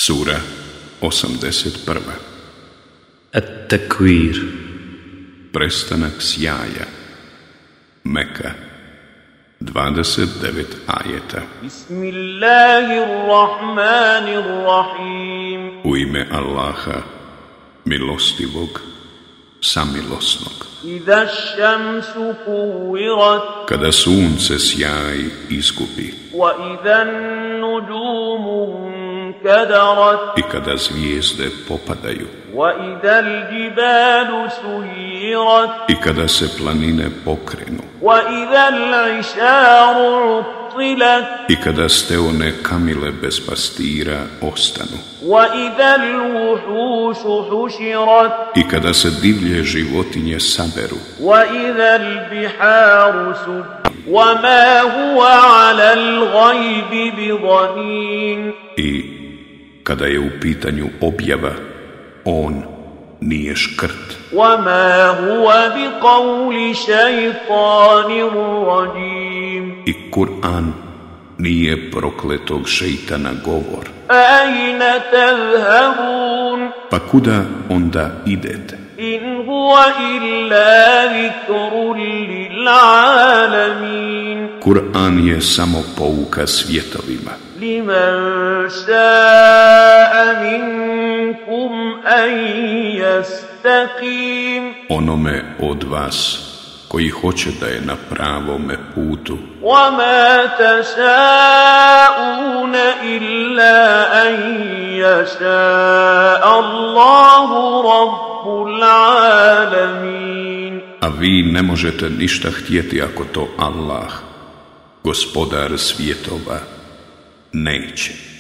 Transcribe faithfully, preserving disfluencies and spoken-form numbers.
Sura osamdeset prva. At-Takwir. Prestanak sjaja. Meka. dvadeset devet ajeta. Bismillahirrahmanirrahim. U ime Allaha, milostivog, samilosnog. Iza šamsu kuvirat. Kada sunce sjaj izgubi. Wa iza nuđumu kadarat. I kada zvijezde popadaju. Wa iza al-jibalu suyirat. I kada se planine pokrenu. Wa iza al-isharu uttilat. I kada steone kamile bez pastira ostanu. Wa iza al-wuhushu hushirat. I kada se divlje životinje saberu. Wa iza al-biharu sujjirat. Wa ma huwa ala al-ghaybi bidanin. I kada je u pitanju objava, on nije škrt. Wa ma huwa biqawli shaytanir rajim. I Kur'an nije prokletog šeitana govor. Ayna tadhhabun. Pa kuda onda idete? In huwa illa zikrun lil alamin. Kur'an je samo pouka svjetovima. Liman sha'a minkum an yastaqim. Onome od vas koji hoće da je na pravome putu. Wa ma tasha'una illa an yasha'a Allahu rabbul alamin. A vi ne možete ništa htjeti ako to Allah, gospodar svjetova, neće.